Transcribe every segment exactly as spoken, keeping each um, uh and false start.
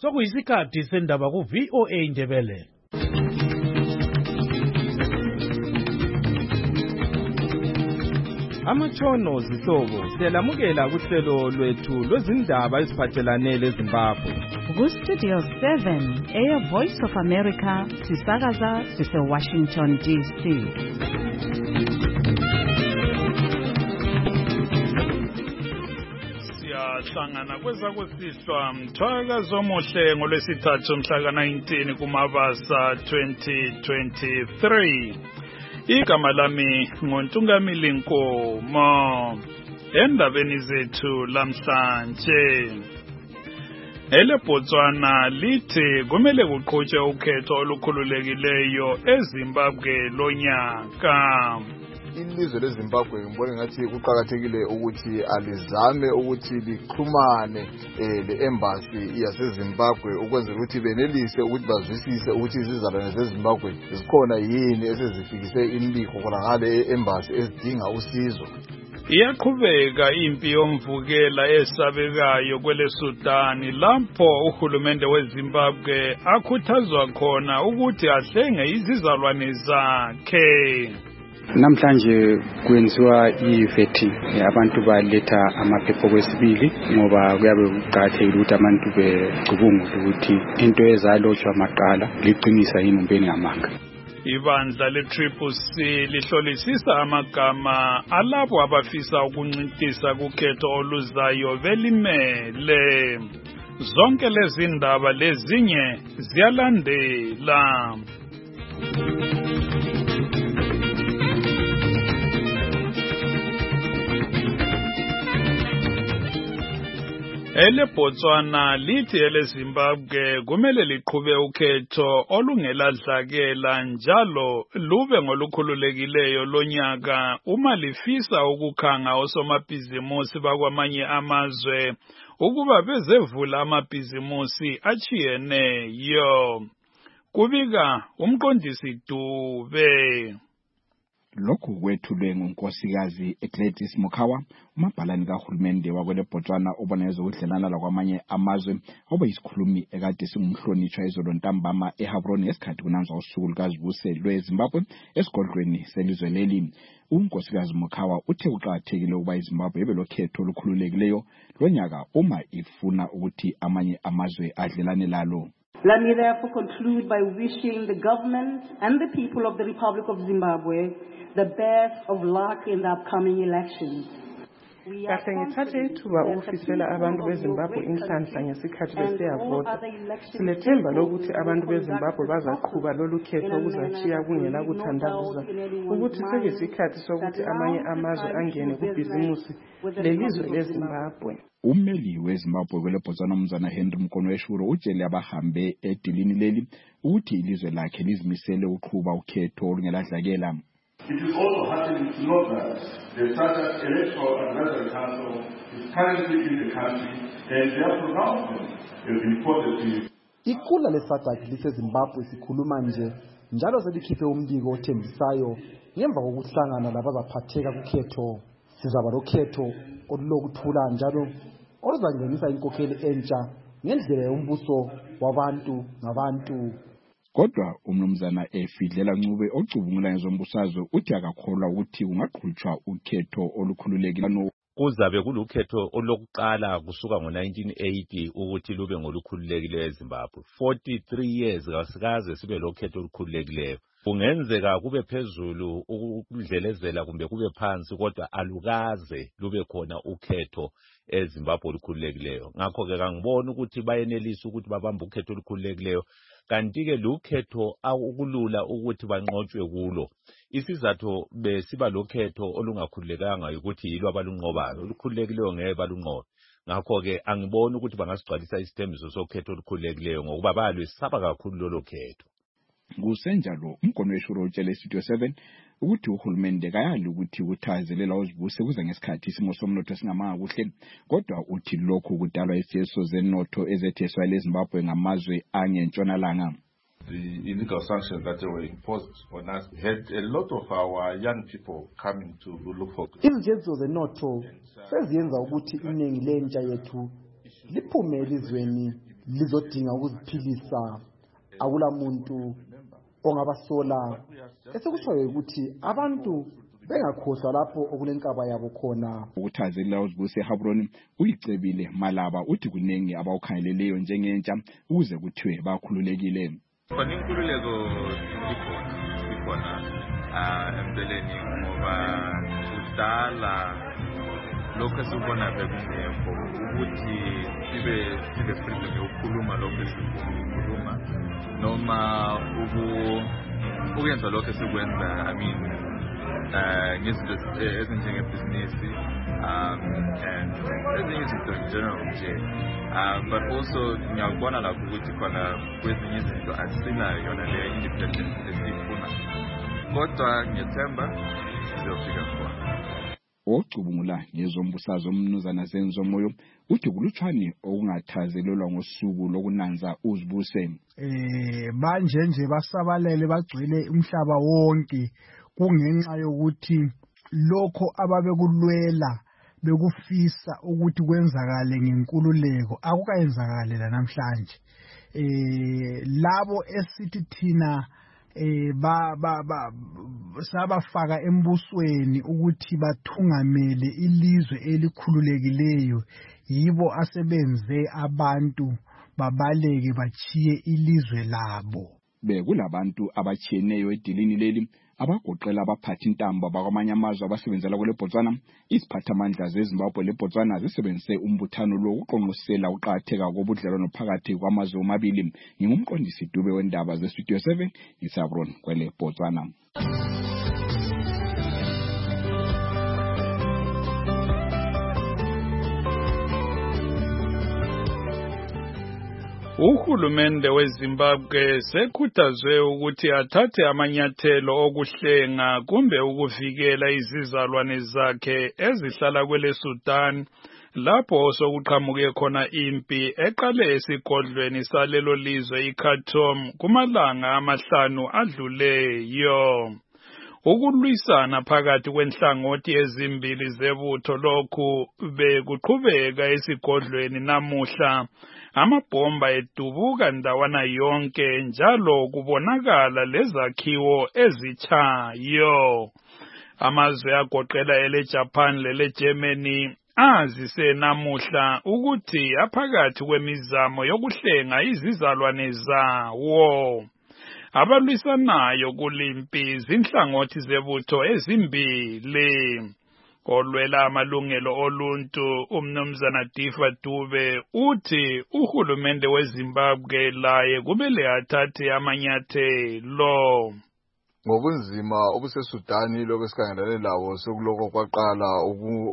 Sokuyisikhathi sendaba ku V O A Ndebele. Amatshono zihlobo siyalamukela kuhlelo lwethu lwezindaba eziphathelane leZimbabwe. Ku Studio seven, Air Voice of America, sisakaza sise Washington D C. Siyahlangana kweza kwesihlwa mthwakazi omuhle ngolwesithathu mhla ka nineteen kuMabasa twenty twenty-three. Igama lami ngoNtungamili Nkomo. Endabeni zethu lamhlanje, eleBotswana lithi kumele kuqhutshwe ukhetho olukhululekileyo eZimbabwe lonyaka. Ilizwe leZimbabwe ngibona ngathi kuqhakathekile ukuthi alizame ukuthi lixhumane le-embassy yaseZimbabwe ukwenzela ukuthi benelise ukuthi bazwisise ukuthi izizalwane zeZimbabwe zikhona yini esezifikise imibiko khona ngale e-embassy ezidinga usizo. Iyaqhubeka impi yomvukela esabekayo kwele Sudan lapho uhulumende weZimbabwe akhuthazwa khona ukuthi ahlenge izizalwane zakhe. Namhlanje kwenziwa i-vetting, abantu baletha amaphepha kwesibili ngoba kuyabe kuqakathekile ukuthi abantu becubungule ukuthi into ezalotshwa maqala liqinisa yini umpeni ngamanga. Ibandla le-Triple C lihlolisisa amagama alabo abafisa ukuncintisana kukhetho oluzayo belimele. Zonke lezi ndaba lezinye ziyalandela. eleBotswana lithi eleZimbabwe kumele liqhube ukhetho olungeladlakela njalo lube ngolukhululekileyo lonyaka uma lifisa ukukhanga osomabhizimusi bakwamanye amazwe ukuba bezevula amabhizimusi achiyeneyo. Kubika umqondisi Dube. Lokhu kwethulwe ngunkosikazi Gladys Mukhawa, umabhalane kahulumende wakweleBotswana oboneza ukudlelana lakwamanye amazwe, obayisikhulumi ekade singumhlonishwa izolo ntambama eHabroni ngesikhathi kunanzwa usuku lukaZibuse lweZimbabwe esigodlweni selizwe leli. Unkosikazi Mukhawa uthe kuqakathekile ukuba iZimbabwe ibe lokhetho olukhululekileyo lonyaka uma ifuna ukuthi amanye amazwe adlelane lalo. Let me therefore conclude by wishing the government and the people of the Republic of Zimbabwe the best of luck in the upcoming elections. Kahle ngithathe ithuba ukufisela abantu beZimbabwe inhlanhla ngesikhathi besiyavota. Silethemba lokuthi abantu beZimbabwe bazaqhuba lolu khetho okuzachiya kungela kuthandabuza ukuthi sekuyisikhathi sokuthi amanye amazwe angene kubhizimusi lelizwe leZimbabwe. Ummeli weZimbabwe kweleBotswana umzana Henry Mkonweshuro utshele abahambe edilini leli ukuthi ilizwe lakhe lizimisele uqhuba ukhetho olungeladlakela. It is also heartening to note that the Southern Electoral Advisory Council is currently in the country and their pronouncement has been positive. Iqula leSADC liseZimbabwe sikhuluma nje njalo selikhiphe umbiko othembisayo ngemva kokuhlangana labazaphatheka kukhetho. Sizaba lokhetho olulokuthula njalo oluzangenisa inkokheli entsha ngendlela yombuso wabantu ngabantu. Kodwa umnumzana eFidlela Ncube ocubungula ngezombusazwe uthi akakholwa ukuthi kungaqhutshwa ukhetho olukhululekileyo. Kuzabe kulukhetho olokuqala kusuka ngo nineteen eighty ukuthi lube ngolukhululekileyo eZimbabwe. forty-three years kasikaze sibe lokhetho olukhululekileyo. Kungenzeka kube phezulu ukudlelezela kumbe kube phansi kodwa alukaze lube khona ukhetho eZimbabwe olukhululekileyo. Ngakho ke ngangibona ukuthi bayenelisa ukuthi babambe ukhetho olukhululekileyo. Kanti ke lokhetho akulula ukuthi banqotshwe kulo. Isizathu besiba lokhetho olungakhululekanga ukuthi yilo abalunqobayo. Olukhululekileyo ngeke balunqobe. Ngakho ke angibona ukuthi bangasigcwalisa isithembiso sokhetho olukhululekileyo ngokuba balwesaba kakhulu lolo khetho. Kusenjalo umkonweshuro utshele Studio seven ukuthi uhulumende kayali ukuthi ukuthazelela uzibuse kuze ngesikhathi isimo somnotho singamanga kuhle, kodwa uthi lokhu kudalwa isiyeso zenotho ezetheswa leZimbabwe ngamazwe angentshonalanga. The illegal sanctions that were imposed on us had a lot of our young people coming to look for. Izijezo zenotho seziyenza ukuthi iningi lentsha yethu liphume elizweni lizodinga ukuziphilisa, akula muntu ongabasola. Esekushwayo ukuthi abantu bengakhohlwa lapho okulenkaba yabo khona. Ukuthazelela uzibuse Habron uyicebile Malaba uthi kunengi abawukhangeleleyo njengentsha ukuze kuthiwe bakhululekile. Khona inkululeko ikhona ikhona ah empeleni ngoba kudala lokho esibona bekungekho ukuthi sibe sibe freedom yokukhuluma lokho esifuna ukukhuluma noma uku ukwenza lokho esikwenza I mean uh ngezinto ezinjengebhizinisi um and ezinye izinto in general nje um but also ngiyabona lapho ukuthi khona kwezinye izinto asinayo yona le independence esifuna kodwa ngiyethemba sizofika khona. Ocubungula ngezombusazwe umnuzana Zenzo Moyo uthi kulutshwane okungathazelelwa ngosuku lokunanza uzibuse. Eh manje nje basabalele bagcwele umhlaba wonke kungenxa yokuthi lokho ababekulwela bekufisa ukuthi kwenzakale ngenkululeko akukayenzakale la namhlanje. Eh labo esithi thina eh ba ba ba sabafaka embusweni ukuthi bathungamele ilizwe elikhululekileyo yibo asebenze abantu babaleke bachiye ilizwe labo. Bekulabantu abachiyeneyo edilini leli abagoqela abaphathi intambo abakwamanye amazwe abasebenzela kule Botswana. Iziphathamandla zeZimbabwe leBotswana zisebenzise umbuthano lo uqonqosela uqhatheka kobudlelwano phakathi kwamazwe omabili. Ngingumqondisi Dube wendaba zeStudio seven eSabron kwele Botswana. Uhulumende weZimbabwe sekhuthazwe ukuthi athathe amanyathelo okuhlenga kumbe ukuvikela izizalwane zakhe ezihlala kwele Sudan lapho sokuqhamuke khona impi eqale esigodlweni salelo lizwe iKhartoum kumalanga amahlanu adluleyo. Ukulwisana phakathi kwenhlangothi ezimbili zebutho lokhu bekuqhubeka esigodlweni namuhla. Amabhomba edubuka ndawana yonke njalo kubonakala lezakhiwo ezitshayo. Amazwe agoqela ele Japan lele Germany azise namuhla ukuthi aphakathi kwemizamo yokuhlenga izizalwane zawo. Abalwisanayo kulimpi zinhlangothi zebutho ezimbili. Olwela amalungelo oluntu umnumzana Difa Dube uthi uhulumende weZimbabwe laye kumele athathe amanyathelo. Ngobunzima obuseSudani lokwesikhangelane lawo sokuloko kwaqala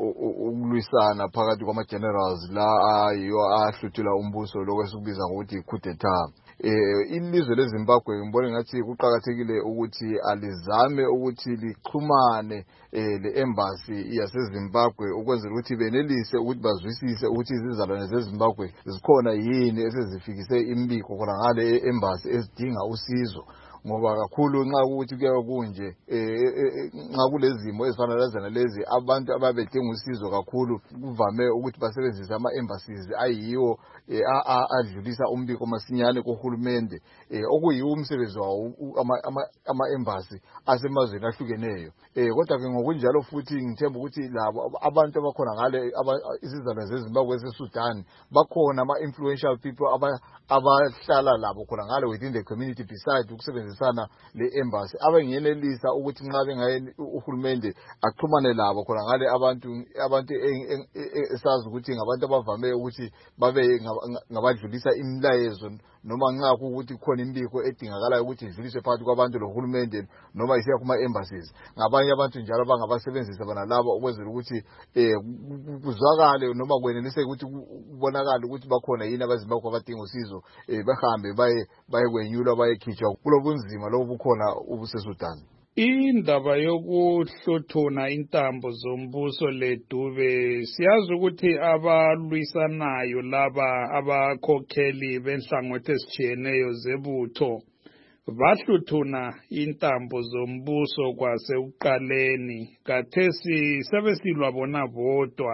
ukulwisana phakathi kwama generals la ayo ahluthula umbuso lokwesikubiza ngokuthi coup d'etat. Eh ilizwe leZimbabwe ngibona ngathi kuqhakathekile ukuthi alizame ukuthi lixhumane eh le-embassy yaseZimbabwe ukwenzela ukuthi benelise ukuthi bazwisise ukuthi izizalwane zeZimbabwe zikhona yini esezifikise imbiko khona ngale e-embassy ezidinga usizo. Ngoba kakhulu nxa ukuthi kuyabe kunje eh nxa kulezimo ezifana lazana lezi abantu ababedinga usizo kakhulu kuvame ukuthi basebenzise ama embassies ayiwo adlulisa umbiko masinyane kohulumende okuyiwo umsebenzi wawo ama embassy asemazweni ahlukeneyo. Eh kodwa ke ngokunjalo futhi ngithemba ukuthi labo abantu abakhona ngale izizalwane zeZimbabwe eseSudan bakhona ama influential people abahlala labo khona ngale within the community beside ukusebenzisana le embassy abengenelisa ukuthi nxa bengaye uhulumende axhumane labo khona ngale abantu abantu esazi ukuthi ngabantu abavame ukuthi babe ngabadlulisa imilayezo noma nxa ukuthi khona imbiko edingakala ukuthi idluliswe phakathi kwabantu lohulumende noma isiya kuma embassies ngabanye abantu njalo bangabasebenzisa bana labo ukwenzela ukuthi eh kuzwakale noma kwenelise ukuthi kubonakala ukuthi bakhona yini abaZimbabwe abadinga usizo eh bahambe baye baye kwenyulwa bayekhitshwa kulobunzima lobukhona ubuseSudan. Indaba yokuhluthuna intambo zombuso leDube siyazi ukuthi abalwisanayo laba abakhokheli benhlangothi ezitshiyeneyo zebutho bahluthuna intambo zombuso kwase uqaleni kathesi sebesilwa bona bodwa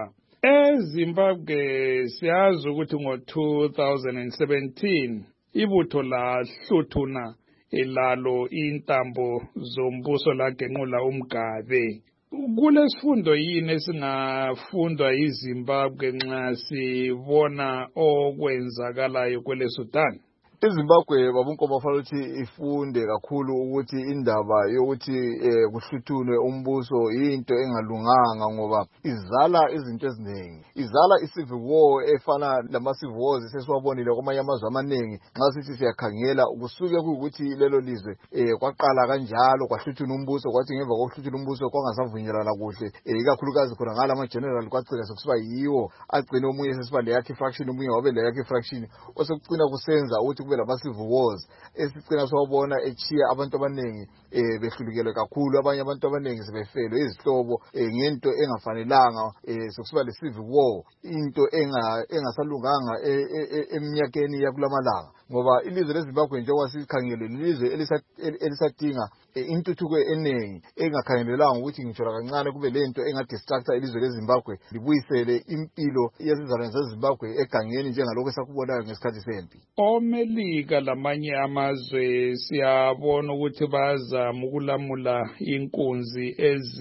eZimbabwe siyazi ukuthi ngo two thousand seventeen ibutho lahluthuna elalo intambo zombuso lagenqula uMgabe. Kulesifundo yini esingafundwa yiZimbabwe nxa sibona okwenzakalayo kwele Sudan? iZimbabwe babunkomo fanele ukuthi ifunde kakhulu ukuthi indaba yokuthi eh, kuhluthunwe umbuso into engalunganga ngoba izala izinto eziningi. Izala i-civil war efana lama-civil wars sesiwabonile kwamanye amazwe amaningi nxa sithi siyakhangela kusuke kuyukuthi lelo lizwe eh, kwaqala kanjalo kwahluthuna umbuso kwathi ngemva kokuhluthuna umbuso kwangasavunyelana kuhle eh, ikakhulukazi khona ngala ama-general kwagcina sokusiba yiwo agcine omunye sesiba leyakhe fraction omunye wabe leyakhe fraction osekucina kusenza ukuthi kube lama-civil wars esicina siwabona echiya abantu abaningi eh, behlulukelwe kakhulu abanye abantu abaningi sebefelwe izihlobo eh, ngento engafanelanga eh, sokusiba le-civil war into enga engasalunganga eminyakeni yakulamalanga ngoba ilizwe leZimbabwe njengoba sikhangele ilizwe elisadinga intuthuko eningi engakhangelelanga ukuthi ngithola kancane kube lento engadistructa ilizwe leZimbabwe libuyisele impilo yezizalwane zeZimbabwe egangeni njengalokho esakubonayo ngesikhathi sempi. OMelika lamanye amazwe siyabona ukuthi bazama ukulamula inkunzi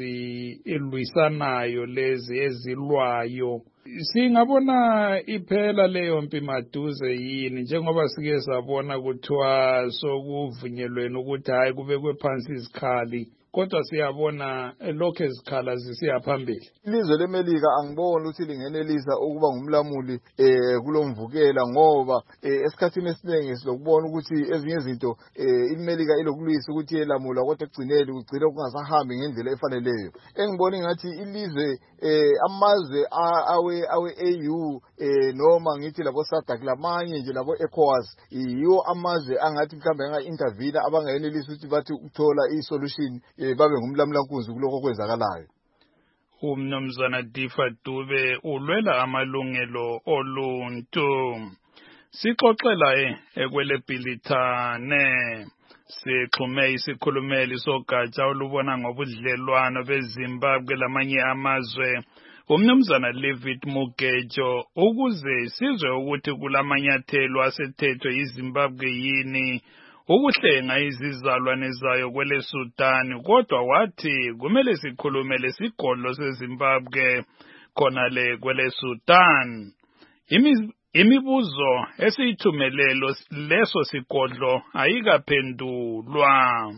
ezilwisanayo lezi ezilwayo. Singabona iphela leyo mpi maduze yini njengoba sike sabona kuthiwa sokuvunyelweni ukuthi hayi kubekwe phansi izikhali kodwa siyabona lokho ezikhala zisiya phambili. Ilizwe leMelika angiboni ukuthi lingenelisa ukuba ngumlamuli eh kulomvukela ngoba esikhathini esiningi silokubona ukuthi ezinye izinto iMelika ilokulwisa ukuthi yelamula kodwa egcineli ugcina kungasahambi ngendlela efaneleyo. Engibona ngathi ilizwe amazwe awe awe A U noma ngithi labo SADC lamanye nje labo ECOWAS yiwo amazwe angathi mhlambe nga intervene abangayenelisa ukuthi bathi ukuthola isolution babe ngumlamulankunzi kuloko kwenzakalayo. Umnumzana Difa Dube ulwela amalungelo oluntu. Sixoxela eh ekwele Bhilithane sixhume isikhulumeli sogatsha olubona ngobudlelwano beZimbabwe lamanye amazwe umnumzana David Mugejo ukuze sizwe ukuthi kulamanyathelo asethethwe yiZimbabwe yini ukuhlenga izizalwane zayo kwele Sudan kodwa wathi kumele sikhulume lesigodlo seZimbabwe khona le kwele Sudan. Imibuzo esiyithumelelo leso sigodlo ayikaphendulwa.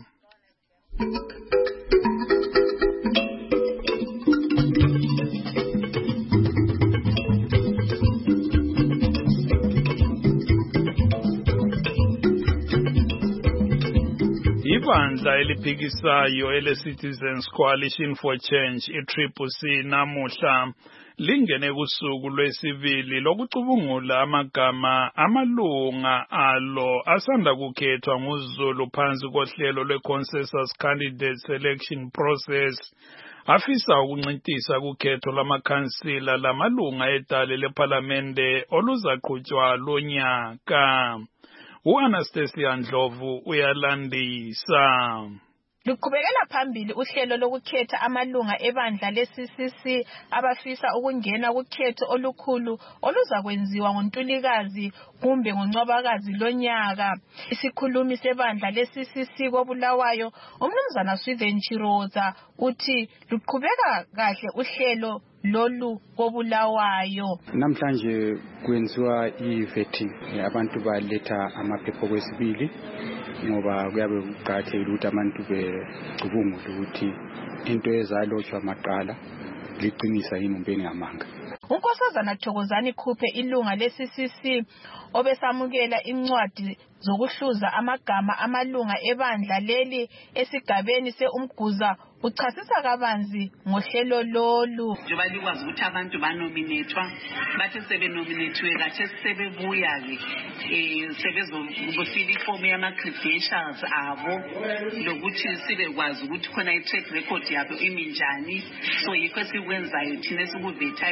Ibandla eliphikisayo ele-Citizens Coalition for Change i-Triple C namuhla lingene kusuku lwesibili lokucubungula amagama amalunga alo asanda kukhethwa nguZulu phansi kohlelo lwe-Consensus Candidate Selection Process afisa ukuncintisa kukhetho lamakhansila lamalunga edale lephalamende oluzaqhutshwa lonyaka. U-Anastasia Ndlovu uyalandisa. Luqhubekela phambili uhlelo lokukhetha amalunga ebandla le-C C C abafisa ukungena kukhetho olukhulu oluzakwenziwa ngoNtulikazi kumbe ngoNcwabakazi lonyaka. Isikhulumi sebandla le-C C C koBulawayo umnumzana Swithen Chiroza uthi luqhubeka kahle uhlelo lolu koBulawayo. Namhlanje kwenziwa i-vetting abantu baletha amaphepha kwesibili ngoba kuyabe kuqhathekile ukuthi abantu becubungule ukuthi into ezalotshwa maqala liqinisa yini umpeni ngamanga. uNkosazana Thokozani Khuphe ilunga le-C C C obesamukela incwadi zokuhluza amagama amalunga ebandla leli esigabeni seUmguza uchasisa kabanzi ngohlelo lolu. Njengoba likwazi ukuthi abantu banominethwa bathi sebenominethwe kahle sebebuya ke eh sebezofila ifomu yama credentials abo lokuthi sibekwazi ukuthi khona i track record yabo iminjani so yikho sikwenzayo thina sikuvethayo bebisa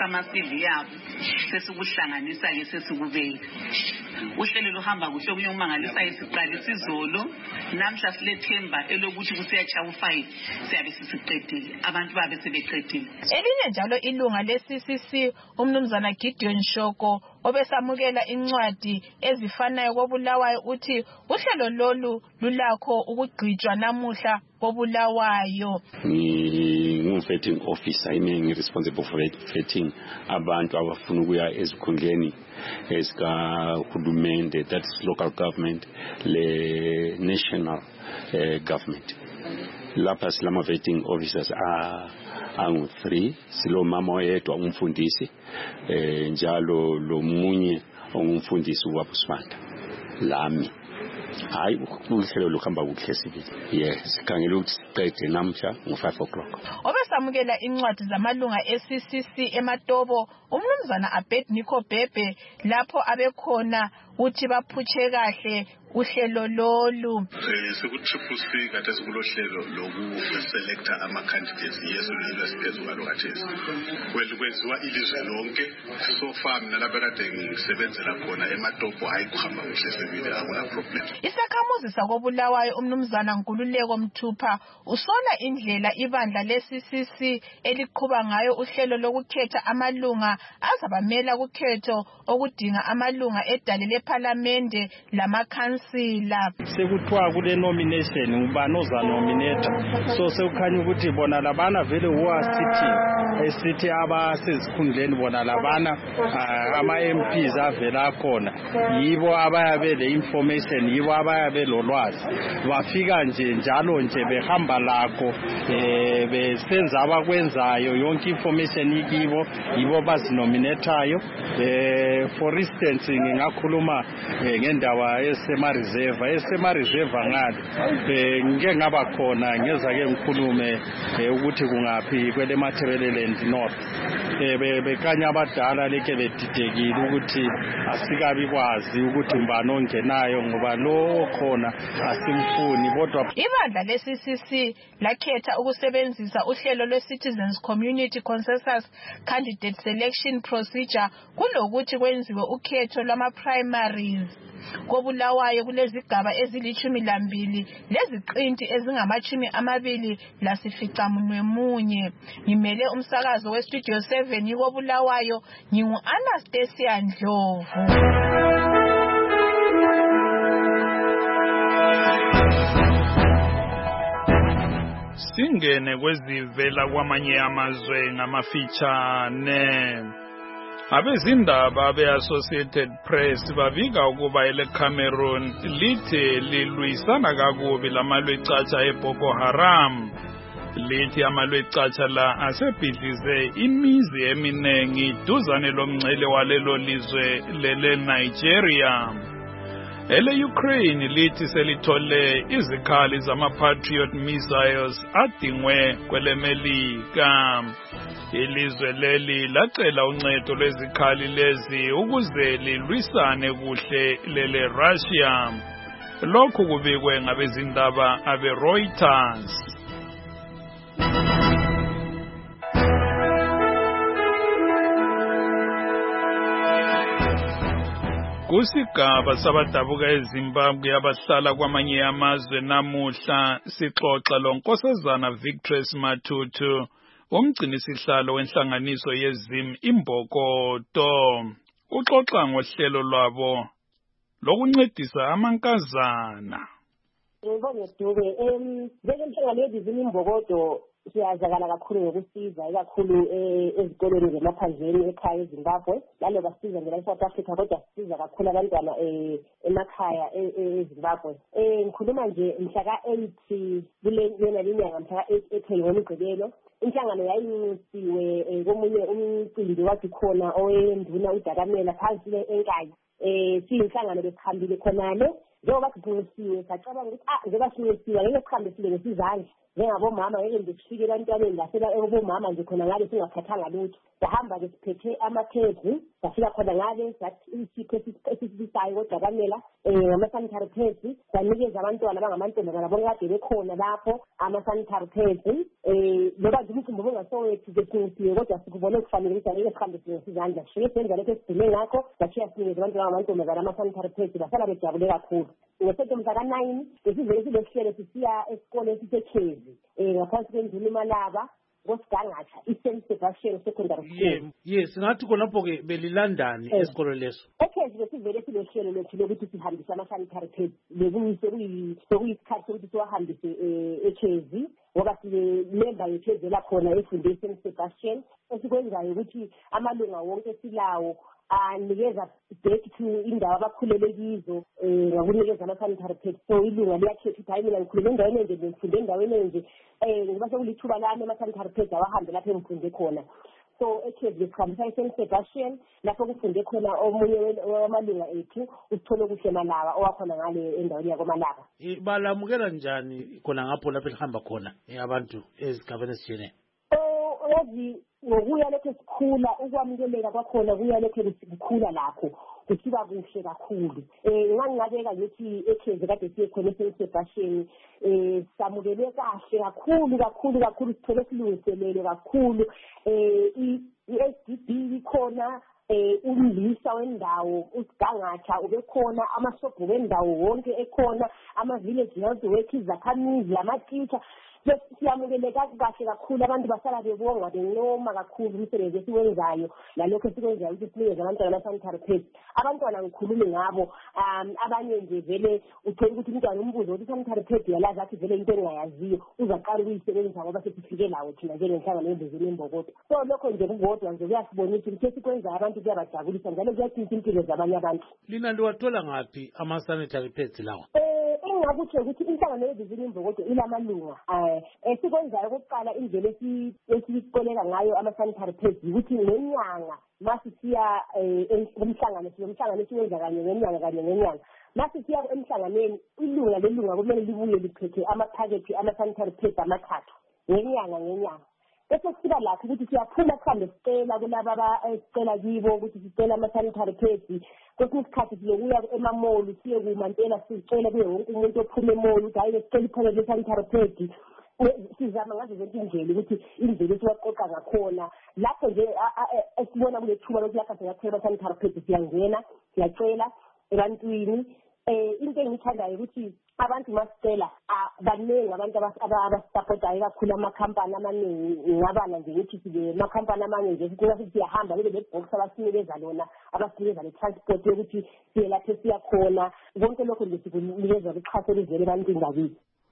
ama-C V yabo sesikuhlanganisa-ke sesikubeka. Uhlelo luhamba kuhle okunye ukumangalisayo siqalisa izolo namhla silethemba elokuthi kusiyachaya u-five siyabe sisiqedile abantu babe sebeqedile. Elinye njalo ilunga le-C C C umnumzana Gideon Shoko obesamukela incwadi ezifanayo koBulawayo uthi uhlelo lolu lulakho ukugqitshwa namuhla koBulawayo. Ngi-vetting officer ime ngi-responsible for vetting abantu abafuna ukuya ezikhundleni ezikahulumende, that is local government, le national uh, government. Lapha silama vetting officers are angu three, silo mama oyedwa umfundisi eh njalo lo munye ongumfundisi waBusibanda lami. Hayi uhlelo lukhamba kuhle sibili. Yes, khangela ukuthi siqede namhla ngo-five o'clock. Obesamukela incwadi zamalunga e-C C C eMatobo umnumzana Abednego Bhebhe lapho abekhona uthi baphutshe kahle uhlelo lolu. Sekutriple C kade sikulohlelo lokuselecta ama-candidates yeso lesiphezu kwalo kathesi. Kwenziwa ilizwe lonke so far mina lapha kade ngisebenzela khona eMatobo hayi kuhamba kuhle sibili akuna problem. Isakhamuzi sakoBulawayo umnumzana Nkululeko Mthupha usola indlela ibandla le-C C C eliqhuba ngayo uhlelo lokukhetha amalunga azabamela kukhetho okudinga amalunga edale lePhalamende lamakhansila. Sekuthiwa kule nomination ngubani ozanominate so sekukhanya ukuthi bona labana vele huwa sitting esithi abasezikhundleni bona labana ama-M Ps avela khona yibo abayabe le information yibo abayabe lolwazi bafika nje njalo nje behamba lakho eh besenza abakwenzayo yonke information ikibo yibo bazinominatayo. eh for instance ngingakhuluma ngendawa esema reserve esema reserve ngale eh ngeke ngaba khona ngeza ke ngikhulume ukuthi kungaphi kwele Matabeleland North eh bekanya abadala leke bedidekile ukuthi asikabi kwazi ukuthi mbani ongenayo ngoba lo khona asimfuni kodwa ibandla le-C C C lakhetha ukusebenzisa uhlelo lwe-Citizens Community Consensus Candidate Selection Procedure kulokuthi kwenziwe ukhetho lwama-primaries. KoBulawayo kulezigaba ezilithumi lambili leziqinti ezingamachumi amabili lasificamunwe munye. Ngimele umsakazo we-Studio seven koBulawayo ngingu-Anastasia Ndlovu. Singene kwezivela kwamanye amazwe ngamafitshane. Abezindaba abe-Associated Press babika ukuba ele Cameroon lithe lilwisana kakubi lamalwecatsha eBoko Haram. Lithi amalwecatsha la asebhidlize imizi eminengi duzane lomngcele walelo lizwe lele Nigeria. Ele Ukraine lithi selithole izikhali zama-Patriot missiles adingwe kwele Melika. Ilizwe leli lacela uncedo lwezikhali lezi ukuze lilwisane kuhle lele Russia. Lokhu kubikwe ngabezindaba abe-Reuters. Kusigaba sabadabuka eZimbabwe abahlala kwamanye amazwe namuhla sixoxa lo Nkosazana Victress Matutu umgcinisihlalo wenhlanganiso yezim imbokodo. Uxoxa ngohlelo lwabo lokuncedisa amankazana. Ngibonge Dube em njengenhlangano yezim imbokodo siyazakala kakhulu ngokusiza ikakhulu ezikolweni zemaphandleni ekhaya eZimbabwe lalo basiza ngela eSouth Africa kodwa sisiza kakhulu abantwana emakhaya eZimbabwe. Eh ngikhuluma nje mhla ka eight kule yona linyanga mhla ka eight April ngomgqibelo inhlangano yayinxusiwe komunye umcimbi wathi khona owenduna uDakamela phansi eNkayi. Eh siyinhlangano besikhambile khonale njengoba sinxusiwe sacabanga ukuthi ah njengoba sinxusiwe ngeke sikhambe sile ngesizandla njengabomama ngeke nje sifike ebantwaneni lasela ebomama nje khona ngale singaphathanga lutho sahamba-ke siphethe amakhezi safika khona ngale sathi isikho esisibisayo kodwa kwanela um ngama-sanitary pads sanikeza abantwana abangamantombazana bonke kade bekhona lapho ama-sanitary pads um loba nje umthimba obungasowethu-ke singisiwe kodwa sikubone kufanele ukuthi angeke sihambe singenisa izandla sifike senza lokho esidile ngakho sathiya sinikeza abantu abangamantombazana ama-sanitary pads basala bejabule kakhulu ngesento mhlaka-nine besivele silehlelo sisiya esikoleni sisekhezi um ngaphansi kwenduna umalaba ngosigangatha i-Saint Sebastian Secondary School. Yes, ngathi khonapho-ke belilandani esikolo leso? Ekhezi besivele silohlelo lethu lokuthi sihambise ama-sanitary pads bekuyisikhathi sokuthi siwahambise ekhezi ngoba sinemba yethu evela khona efunde i-Saint Sebastian esikwenzayo ukuthi amalunga wonke silawo anikeza back to indawo abakhulele kizo um ngakunikeza ama-sanitary pads so ilunga liyakhetha ukuthi hayi mina ngikhulele endaweni enje ngifunde endaweni enje um ngiba sekulithuba lami ama-sanitary pads awahambe lapho engifunde khona so ekhezi besihambisa i-Saint Sebastian lapho kufunde khona omunye wamalunga ethu usithole kuhle malaba owakhona ngale endaweni yakomalaba. Balamukela njani khona ngapho lapho elihamba khona abantu ezigabeni ezitshiyeneyo? Yazi ngokuya lokho sikhula ukwamukeleka kwakhona kuya lokho kukhula lakho kusiba kuhle kakhulu eh ngangingabeka ngithi ekhezi kade siye khona eSebastian eh samukele kahle kakhulu kakhulu kakhulu sithole silungiselele kakhulu eh i-S D B khona eh umlisa wendawo usigangatha ubekhona amasobho wendawo wonke ekhona ama village health workers zakhamizi lamateacher siyamukeleka kahle kakhulu abantu basala bebonga benoma kakhulu umsebenzi esiwenzayo lalokho esikwenzayo ukuthi sinikeze abantwana ama-sanitary pads abantwana ngikhulume ngabo um abanye nje vele uthola ukuthi umntwana umbuzo ukuthi i-sanitary pad yalazi athi vele into engingayaziyo uzaqala ukuyisebenzisa ngoba sesifike lawo thina njengenhlangano yembuzeni imbokodo so lokho nje kukodwa nje kuyasibonisa ukuthi esikwenzayo abantu kuyabajabulisa njalo kuyathinta impilo zabanye abantu. Lina liwathola ngaphi ama-sanitary pads lawa? Engakutsho ukuthi inhlangano yembuzeni imbokodo ilamalunga um esikwenzayo okokuqala indlela esikoleka ngayo ama-sanitary pads ukuthi ngenyanga masisiya emhlangano sinomhlangano esiwenza kanye ngenyanga kanye ngenyanga masisiya emhlanganeni ilunga lelunga kumele libuye liphethe amaphakethi ama-sanitary pads amathathu ngenyanga ngenyanga bese kusiba lapho ukuthi siyaphuma sihambe sicela kulaba abasicela kibo ukuthi sicela ama-sanitary pads kwesinye isikhathi siyokuya emamolu siye kumantela sicela kuye wonke umuntu ophuma emolu ukuthi hayi sicela iphakethe le-sanitary pads sizama ngazo zonke indlela ukuthi indlela esiwaqoqa ngakhona lapho nje esibona kule thuba lokuthi lapha singathola ama-sanitary pads siyangena siyacela ebantwini um into engiyithandayo ukuthi abantu masicela baningi abantu abasisapotayo kakhulu amakhampani amaningi ngingabala nje ukuthi sibe amakhampani amanye nje ukuthi siyahamba bebe le-box abasinikeza lona abasinikeza le-transport yokuthi siye lapho siyakhona konke lokho nje sikunikeza uxhaso oluvela ebantwini bakithi.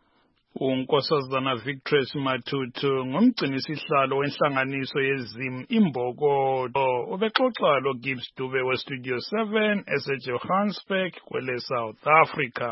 uNkosazana Victress Matutu ngumgcinisihlalo wenhlanganiso yezim imbokodo ubexoxa lo Gibbs Dube we Studio seven eseJohannesburg kwele South Africa.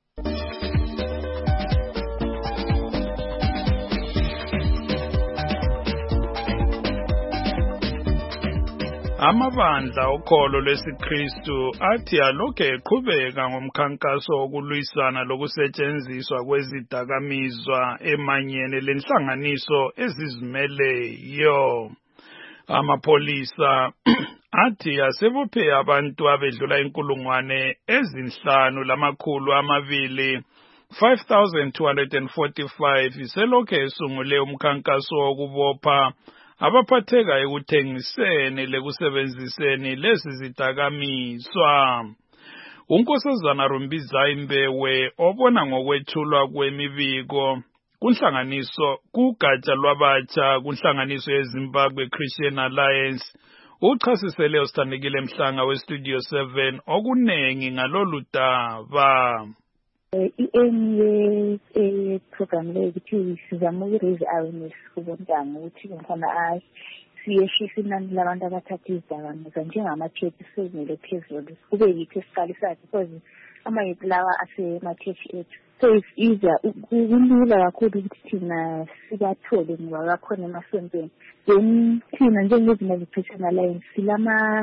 Amabandla okholo lesiKristu athi alokhu eqhubeka ngomkhankaso wokulwisana lokusetshenziswa kwezidakamizwa emanyene lenhlanganiso ezizimeleyo. Amapolisa athi asebophe abantu abedlula inkulungwane ezinhlanu lamakhulu amabili five thousand two hundred forty-five iselokhu esungule umkhankaso wokubopha abaphatheka ekuthengiseni lekusebenziseni lezi zidakamizwa. uNkosazana Rumbiza Imbewe obona ngokwethulwa kwemibiko kunhlanganiso kugatsha lwabatsha kunhlanganiso yeZimbabwe Christian Alliance uchasisele usithandekile Mhlanga we Studio seven okunengi ngalolu daba. I-aim ye-program leyo ukuthi sizama ukuraise awareness kubontanga ukuthi khona siyehlisa inani labantu abathatha izidakamizwa njengamachechi sezimele phezulu kube yitho esiqalisayo because ama-youth lawa asemachechi ethu so it's easier kulula kakhulu ukuthi thina sibathole ngoba bakhona emasontweni then thina njengezimali Christian Alliance silama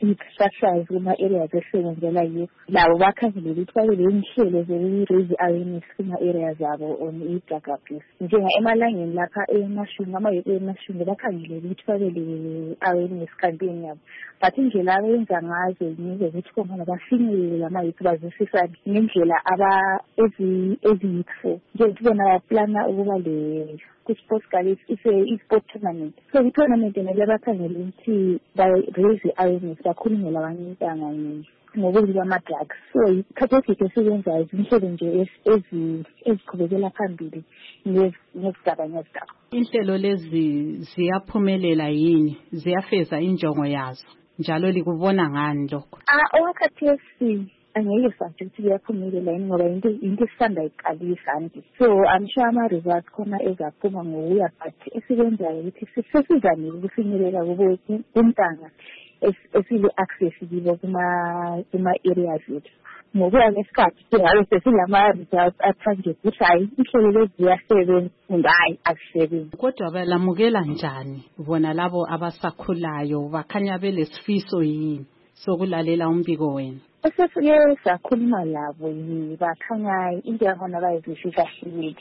i-structures kuma-areas esebenzela yiwo labo bakhangele ukuthi babe ley'nhlelo zoku-raise awareness kuma-areas abo on i-drug abuse. Njenga emalangeni lapha emashumi amahhoko emashumi bakhangele ukuthi babe le-awareness campaign yabo, but indlela abenza ngazo yizo ukuthi khona bafinyelele lama-youth bazwisisane ngendlela aba ezi-youthful njengokuthi bona baplana ukuba le ku-sports gala i-sport tournament. So i-tournament nale bakhangele ukuthi ba-raise awareness bakhulume labanye intanga ngobubi bama-drugs. So ikhathesi esiyenzayo zinhlelo nje eziqhubekela phambili ngezigaba ngezigaba. Inhlelo lezi ziyaphumelela yini, ziyafeza injongo yazo, njalo likubona ngani lokho? Ah, okhathesi angeke sathi ukuthi kuyaphumelela yini ngoba into into esanda iqalisa nje. So I'm sure ama-results khona ezaphuma ngokuya, but esikwenzayo ukuthi sesizamile ukufinyelela kubo kuntanga esile-access kibo kuma-areas ethu. Ngokuya ngesikhathi singabe sesilama-results athanje ukuthi hayi inhlelo lezi ziyasebenza kumbe hayi azisebenzi. Kodwa balamukela njani bona labo abasakhulayo, bakhanya belesifiso yini sokulalela umbiko wenu? Esifike sakhuluma labo bakhanya into yakhona bayizwisisa kahle,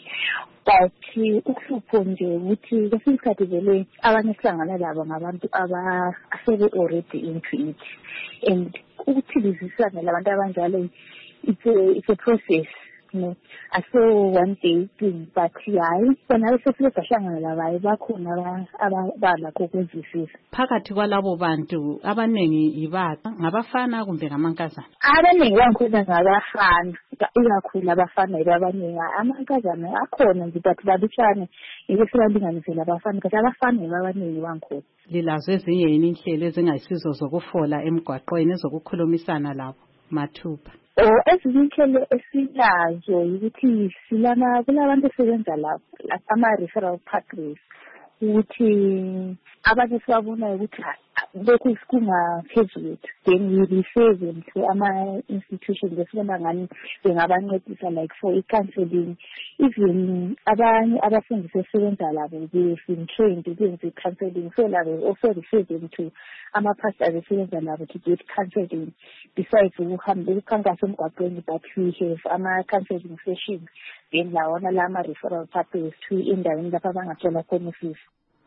but ukuhlupho nje ukuthi kwesinye isikhathi vele abanye sihlangana labo ngabantu abasebe already into it, and ukuthi bizisane labantu abanjalo it's a, it's a process. No, aso one day thing, but hayi bona sesifike sahlangana labaye bakhona abalakho ukuzwisisa. Phakathi kwalabo bantu abanengi ibata ngabafana kumbe ngamankazana? Abanengi bankhona ngabafana, ikakhulu abafana abanengi. Amankazana akhona nje but babishane yike sibalinganisela abafana, kodwa abafana abanengi bankhona. Lilazo ezinye yini inhlelo ezingayisizo zokufola emgwaqweni ezokukhulumisana labo mathupha? Oh, ezinhlelo esilazo ukuthi silana kulabantu esebenza lapho ama-referral pathways ukuthi abanye sibabonayo ukuthi lokhu kungaphezulu, then we refer them to ama-institutions esibona ngani bengabancedisa like for i-counseling. Even abanye abafundisi esebenza labo they've been trained ukwenza i-counseling, so labo also refer them to ama-pastors esebenza labo to get counseling besides ukuhamba ukukhankasa emgwaqweni, but we have ama-counseling sessions then lawona la ama-referral pathways to endaweni lapho abangathola khona usizo.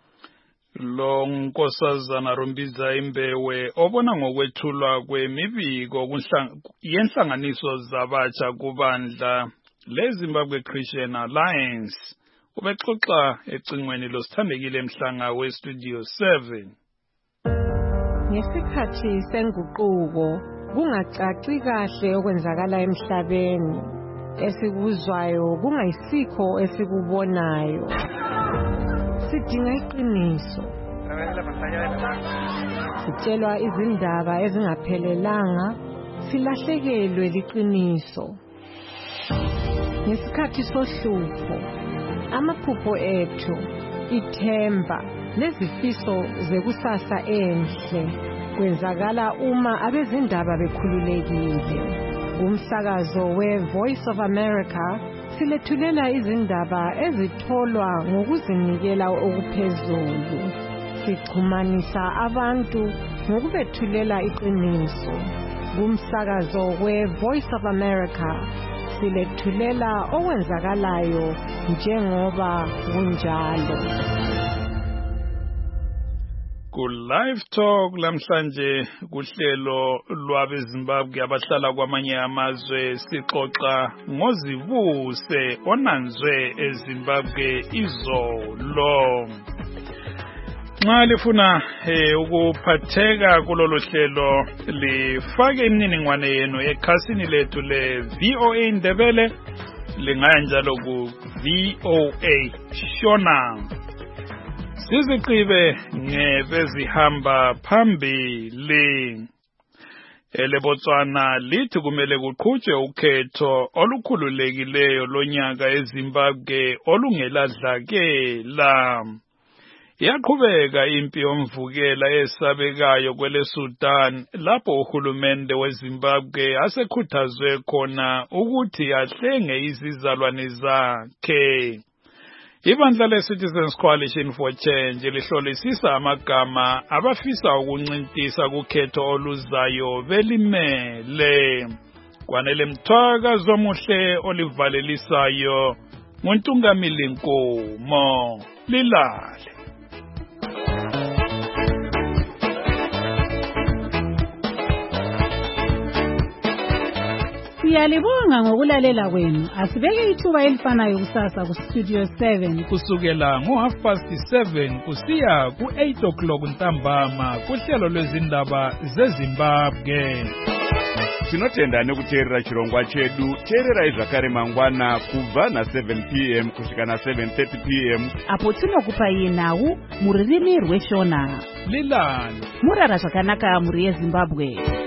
Lo nkosazana Rombiza Imbewe obona ngokwethulwa kwemibiko yenhlanganiso zabatsha kubandla leZimbabwe Christian Alliance ubexoxa ecingweni losithandekile Mhlanga we-Studio seven. Ngesikhathi senguquko kungacaci kahle okwenzakala emhlabeni, esikuzwayo kungayisikho esikubonayo. Sidinga iqiniso, sitshelwa izindaba ezingaphelelanga, silahlekelwe liqiniso. Ngesikhathi sohlupho, amaphupho ethu, ithemba nezifiso zekusasa enhle kwenzakala uma abezindaba bekhululekile. Umsakazo we-Voice of America silethulela izindaba ezitholwa ngokuzinikela okuphezulu. Sixhumanisa abantu ngokubethulela iqiniso. Kumsakazo we-Voice of America silethulela okwenzakalayo njengoba kunjalo. Ku live talk lamhlanje kuhlelo lwabe Zimbabwe abahlala kwamanye amazwe sixoxa ngozibuse onanzwe eZimbabwe izolo. Nxa lifuna eh, ukuphatheka kulolu hlelo lifake imininingwane yenu ekhasini lethu le V O A Ndebele, lingaya njalo ku V O A Shona. Siziqibe ngebezihamba phambili. EleBotswana lithi kumele kuqhutshwe ukhetho olukhululekileyo lonyaka eZimbabwe olungeladlakela. Yaqhubeka impi yomvukela esabekayo kwele Sudan lapho uhulumende weZimbabwe asekhuthazwe khona ukuthi ahlenge izizalwane zakhe. Ibandla le-Citizens Coalition for Change lihlolisisa amagama abafisa ukuncintisa kukhetho oluzayo belimele. Kwanele Mthwaka Zomuhle olivalelisayo nguNtungamili Nkomo. Lilale. Siyalibonga ngokulalela kwenu. Asibeke ithuba elifanayo kusasa ku Studio seven kusukela ngo half past seven kusiya ku eight o'clock ntambama kuhlelo lwezindaba zeZimbabwe. Tinotenda nekuteerera chirongwa chedu. Teerera zvakare mangwana kubva na seven p m kusvika na seven thirty p m apo tinokupai nhau muririmi rweshona. Lilani. Murara zvakanaka muri yeZimbabwe.